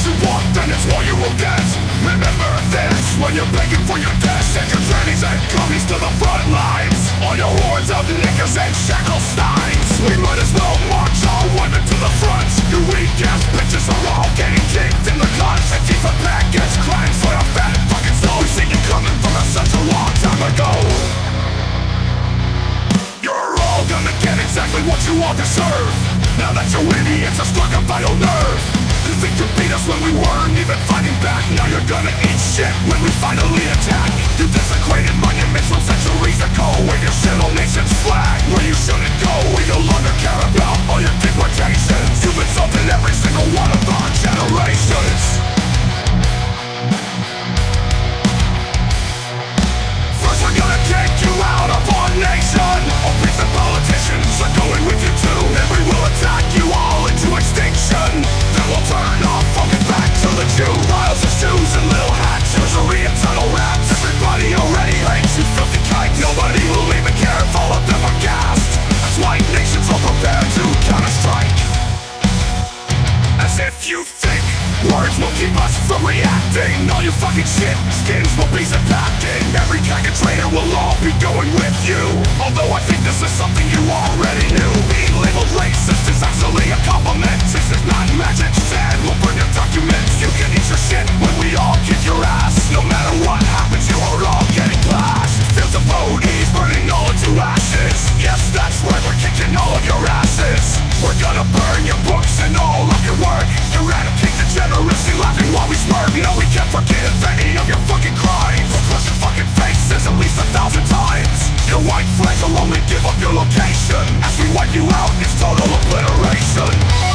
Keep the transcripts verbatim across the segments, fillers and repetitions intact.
you want, then it's what you will get. Remember this when you're begging for your death. Send your trannies and gummies to the front lines. On your hordes of knickers and shackle steins. We might as well march our women to the front. You weak ass bitches are all getting kicked in the guts. Antifa package crying for your fat fucking soul. We seen you coming from a such a long time ago. You're all gonna get exactly what you all deserve. Now that you're idiots are struck a vital nerve. You think you beat us when we weren't even fighting back. Now you're gonna eat shit when we finally attack. You desecrated monuments from centuries ago. Wave your shit on nation's flag where you shouldn't go. We no longer care about all your deportations. You've insulted every single one of our generations. First we're gonna kick you out of our nation. All piece of politicians are going with you too. And we will attack you all into extinction. Then we'll turn our focus back to the Jew. Piles of shoes and little hats. Usury and tunnel rats. Everybody already hates you filthy kike. Nobody will even care if all of them are gassed. That's why nations are prepared to counter-strike. As if you think words will keep us from reacting. All you fucking shit skins will be packing. Every kind of traitor will all be going with you. Although I think this is something you already knew. Being labeled racist is actually a compliment. This is not magic, said we'll bring your documents. You can eat your shit when we all kick your ass. No matter what happens, you are all getting blasted. Fields of bodies burning all into ashes. Yes, that's right, we're kicking all of your asses. We're gonna burn your books and all of your work. Eradicate the generosity, laughing while we smirk. No, we can't forgive any of your fucking crimes. We'll crush your fucking faces at least a thousand times. Your white flag will only give up your location. As we wipe you out, it's total obliteration.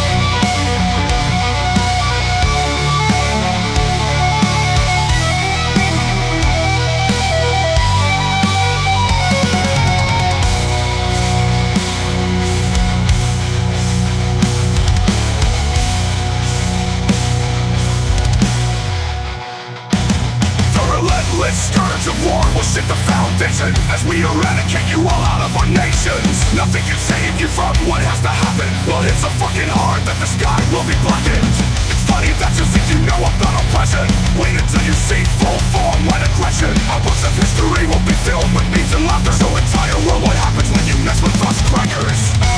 Scourge of war will shift the foundation as we eradicate you all out of our nations. Nothing can save you from what has to happen. Well, it's so fucking hard that the sky will be blackened. It's funny that you think you know about oppression. Wait until you see full form white aggression. Our books of history will be filled with memes and laughter. So entire world what happens when you mess with us crackers.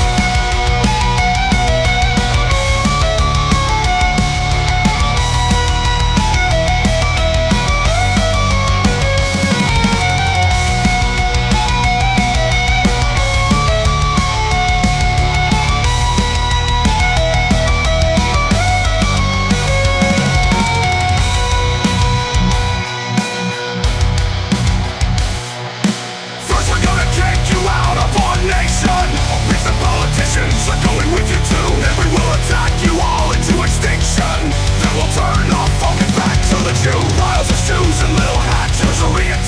Are going with you too, and we will attack you all into extinction. Then we'll turn our focus back to the Jew. Piles of shoes and little hats. Usury and